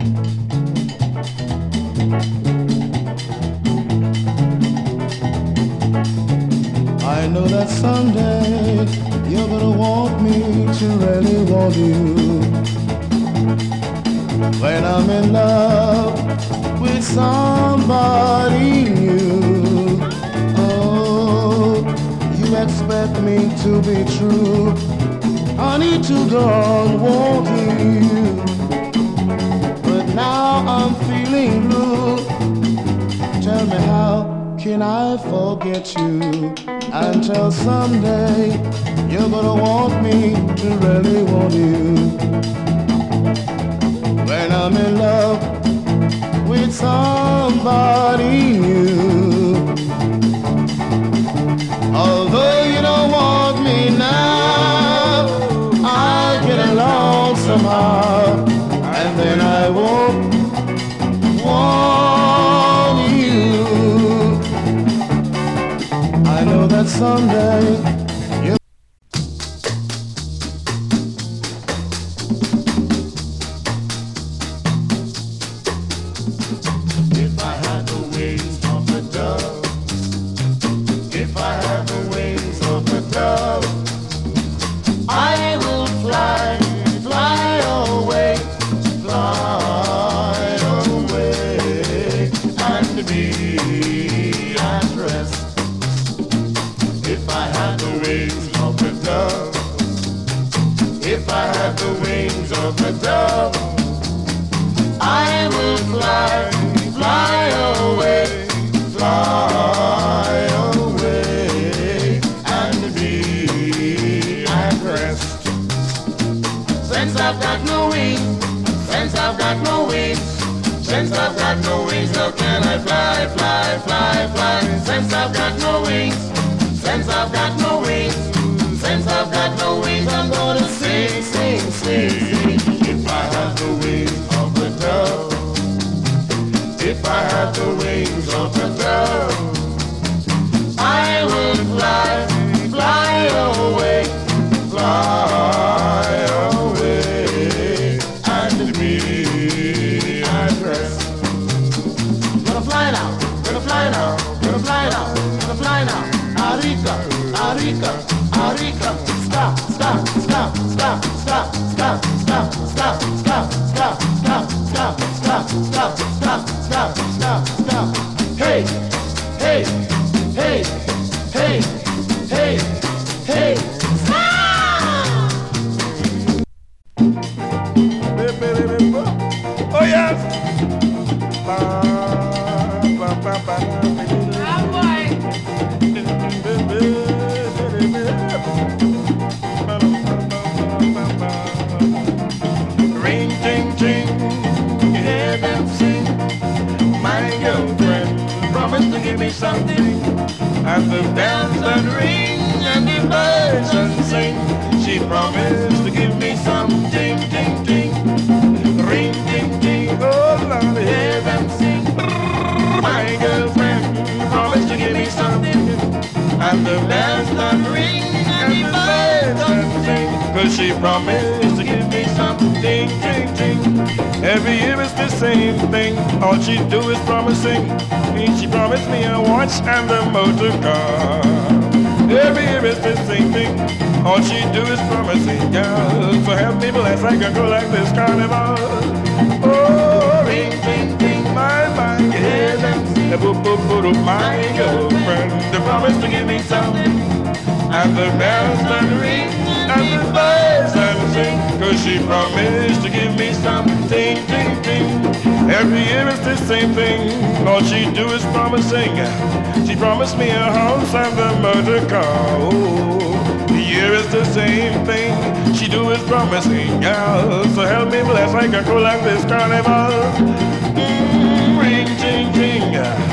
I know that someday you're gonna want me to really want you. When I'm in love with somebody new, oh, you expect me to be true. Honey, to go on wanting you, but now I'm feeling blue. Tell me, how can I forget you until someday you're gonna want me to really want you? When I'm in love with somebody new, although you don't want me now, I'll get along somehow, and then I won't want you. I know that someday you. If I had the wings of a dove, if I had the wings of a dove, I will fly, fly away, and be at rest. If I had the wings of a dove, if I had the wings of a dove, I will fly, fly away, and be at rest. Since I've got no wings, since I've got no wings, since I've got no wings, how can I fly, fly, fly, fly? Since I've got no wings, since I've got no wings, since I've got no wings, I'm gonna sing, sing, sing, sing. If I had the wings of a dove, if I had the wings of a dove, I will fly, fly away, and be at rest. Gonna fly now, gonna fly now, gonna fly now, gonna fly now. Arica, Arica, Arica, stop, stop, stop, stop, stop, stop, stop, stop, stop, stop, stop, stop, stop, stop, stop, stop, stop, stop. Hey, hey, hey, hey, hey, hey, stop! Oh yes! Ring, ting, ting, you hear them sing. My girlfriend promised to give me something, and the bells that ring and the birds that sing. She promised to give me something, ting, ting. Ring, ting, ting, oh Lord, hear them sing. My girlfriend promised to give me something, and the bells that ring and the birds that sing. 'Cause she promised to give me something, ting, ting. Every year it's the same thing. All she do is promising. She promised me a watch and a motor car. Every year it's the same thing. All she do is promising, girl. So help me bless, I can go like this carnival. Oh, ring, ting, ting, my, you hear them sing. My girlfriend, they promised to give me something, and the bells that ring and the birds that sing. 'Cause she promised to give me something, ting, ting. Every year it's the same thing. All she do is promising. She promised me a house and a motor car. Oh, the year is the same thing. She do is promising, girl. So help me bless, I can go like this carnival. Ring, ting, ting.